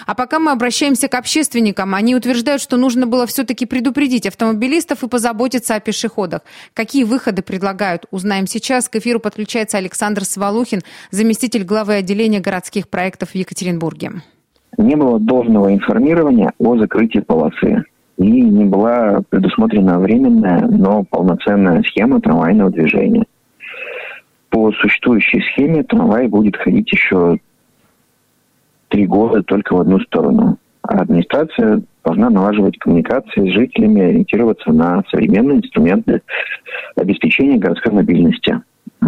А пока мы обращаемся к общественникам, они утверждают, что нужно было все-таки предупредить автомобилистов и позаботиться о пешеходах. Какие выходы предлагают, узнаем сейчас. К эфиру подключается Александр Свалухин, заместитель главы отделения городских проектов в Екатеринбурге. Не было должного информирования о закрытии полосы. И не была предусмотрена временная, но полноценная схема трамвайного движения. По существующей схеме трамвай будет ходить еще 3 года только в одну сторону. А администрация должна налаживать коммуникации с жителями, ориентироваться на современные инструменты обеспечения городской мобильности.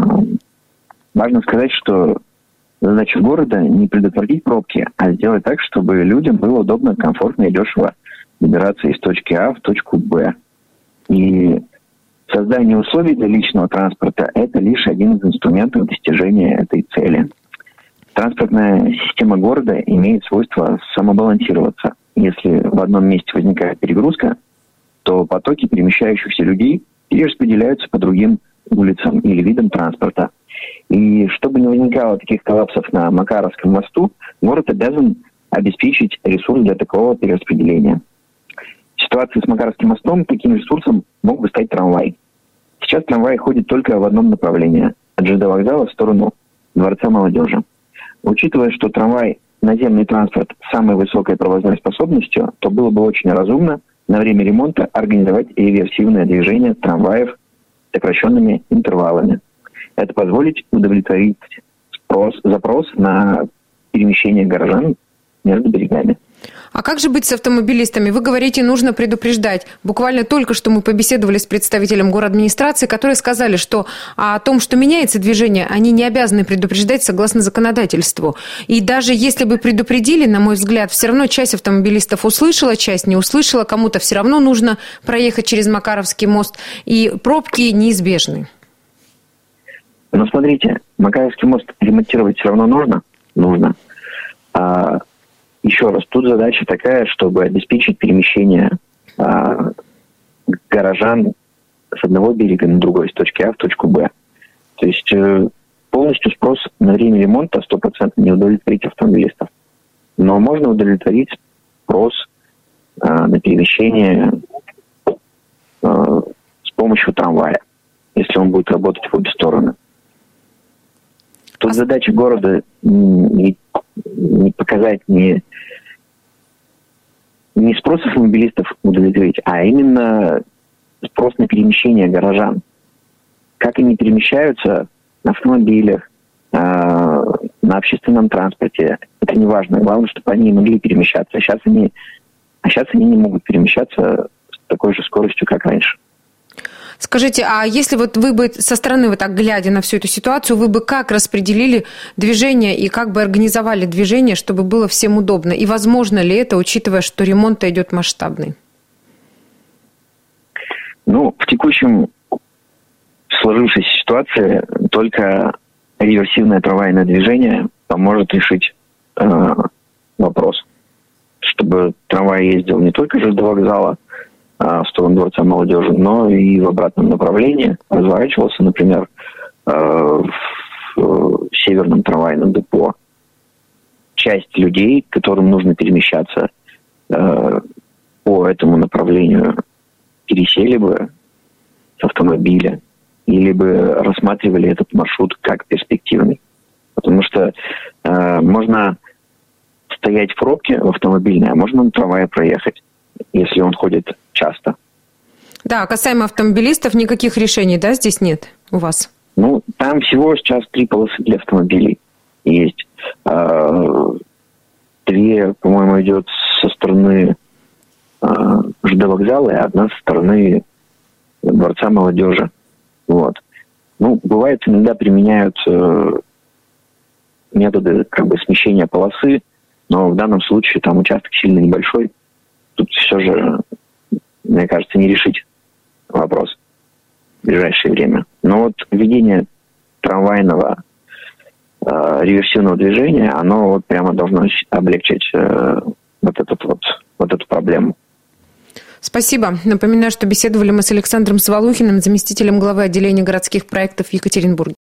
Важно сказать, что задача города не предотвратить пробки, а сделать так, чтобы людям было удобно, комфортно и дешево добираться из точки А в точку Б. И создание условий для личного транспорта – это лишь один из инструментов достижения этой цели. Транспортная система города имеет свойство самобалансироваться. Если в одном месте возникает перегрузка, то потоки перемещающихся людей перераспределяются по другим улицам или видам транспорта. И чтобы не возникало таких коллапсов на Макаровском мосту, город обязан обеспечить ресурс для такого перераспределения. В ситуации с Макаровским мостом таким ресурсом мог бы стать трамвай. Сейчас трамвай ходит только в одном направлении – от ЖД вокзала в сторону Дворца молодежи. Учитывая, что трамвай – наземный транспорт с самой высокой провозной способностью, то было бы очень разумно на время ремонта организовать реверсивное движение трамваев с сокращенными интервалами. Это позволит удовлетворить запрос на перемещение горожан между берегами. А как же быть с автомобилистами? Вы говорите, нужно предупреждать. Буквально только что мы побеседовали с представителем городадминистрации, которые сказали, что о том, что меняется движение, они не обязаны предупреждать согласно законодательству. И даже если бы предупредили, на мой взгляд, все равно часть автомобилистов услышала, часть не услышала. Кому-то все равно нужно проехать через Макаровский мост. И пробки неизбежны. Но смотрите, Макаровский мост ремонтировать все равно нужно? Нужно. Еще раз, тут задача такая, чтобы обеспечить перемещение горожан с одного берега на другой, с точки А в точку Б. То есть полностью спрос на время ремонта 100% не удовлетворить автомобилистов. Но можно удовлетворить спрос на перемещение с помощью трамвая, если он будет работать в обе стороны. Тут задача города не показать, не спрос автомобилистов удовлетворить, а именно спрос на перемещение горожан. Как они перемещаются на автомобилях, на общественном транспорте, это не важно. Главное, чтобы они могли перемещаться. Сейчас они не могут перемещаться с такой же скоростью, как раньше. Скажите, а если вот вы бы со стороны, вот так глядя на всю эту ситуацию, вы бы как распределили движение и как бы организовали движение, чтобы было всем удобно? И возможно ли это, учитывая, что ремонт идет масштабный? В текущем сложившейся ситуации только реверсивное трамвайное движение поможет решить вопрос, чтобы трамвай ездил не только ЖД вокзала, в сторону Дворца молодежи, но и в обратном направлении. Разворачивался, например, в северном трамвайном депо. Часть людей, которым нужно перемещаться по этому направлению, пересели бы с автомобиля или бы рассматривали этот маршрут как перспективный. Потому что можно стоять в пробке в автомобильной, а можно на трамвае проехать, если он ходит часто. Да, касаемо автомобилистов, никаких решений, да, здесь нет у вас? Там всего сейчас 3 полосы для автомобилей есть. 2, по-моему, идет со стороны ЖД вокзала, и 1 со стороны Дворца молодежи. Вот. Бывает, иногда применяют методы смещения полосы, но в данном случае там участок сильно небольшой. Тут все же, мне кажется, не решить вопрос в ближайшее время. Но введение трамвайного реверсивного движения, оно прямо должно облегчить эту проблему. Спасибо. Напоминаю, что беседовали мы с Александром Свалухиным, заместителем главы отделения городских проектов в Екатеринбурге.